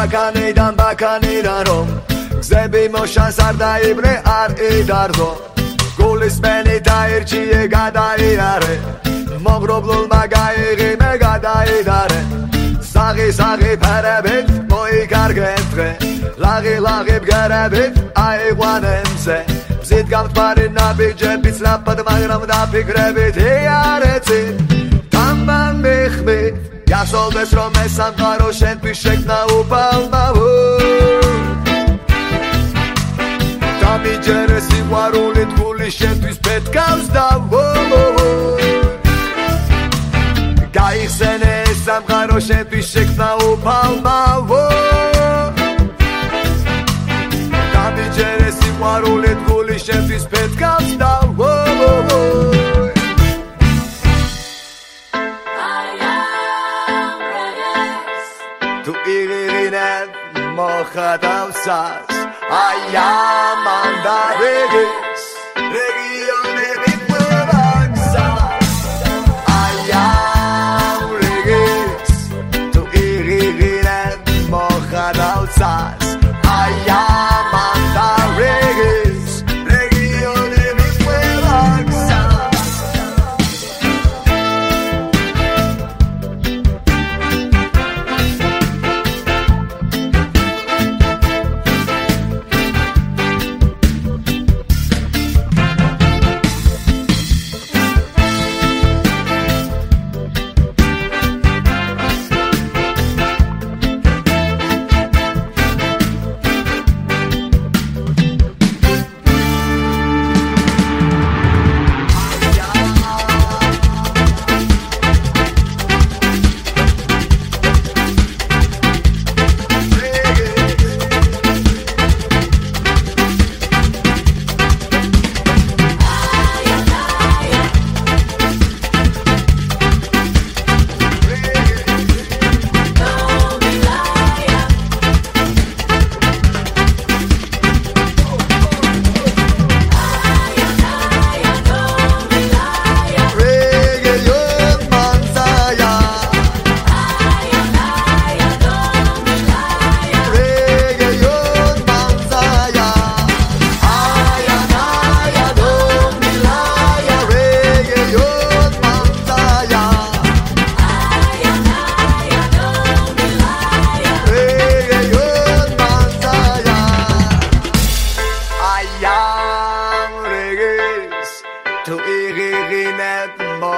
ბაქანიდან რომ გზები მოშან სარდაიბრე არ იდარდო გულის მენი დაირჩიე გადაიარე მოგრობლულმა გაიღიმე გადაიდარე საღი ფერებით მოიკარგეთ დღე ლაღი ბგერებით აიყვანენ მზე მზით გამთბარი ნაბიჯები ცლაპად მაგრამ დაფიქრებით იარეცი თამბან მიხმით გასოლდეს რომ ეს სამყარო შენთვის შექმნა უფალმავო დამიჯერე სიყვარული თბული შენთვის პეთკავს და გაიხსენე ეს სამყარო შენთვის შექმნა უფალმავო დამიჯერე სიყვარული თბული შენთვის პეთკავს და მოხატავსას აიამ ანდარეგეს რეგიონები ყველაგსას აიამ რეგეს თუ ირიღირებ მოხატავსას აიამ ანდარეგეს რეგიონები ყველაგსას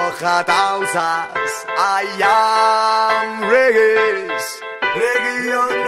moxatawsas ayam regis region